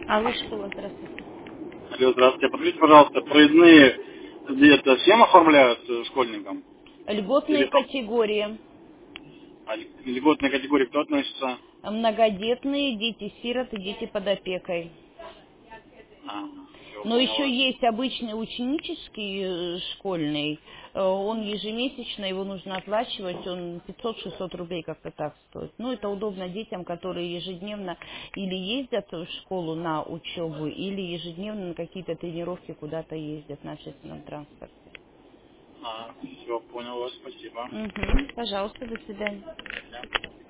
Алло, школа, здравствуйте. Алло, здравствуйте. Подскажите, пожалуйста, проездные это всем оформляют школьникам? Или Льготные там категории. льготной категории кто относится? Многодетные, дети-сироты, дети под опекой. Все, Но понял еще вас. есть обычный ученический школьный. Он ежемесячно, его нужно оплачивать, он 500-600 рублей как-то так стоит. Ну, это удобно детям, которые ежедневно или ездят в школу на учебу, или ежедневно на какие-то тренировки куда-то ездят на общественном транспорте. Все, понял вас, спасибо. Угу. Пожалуйста, до свидания. Да.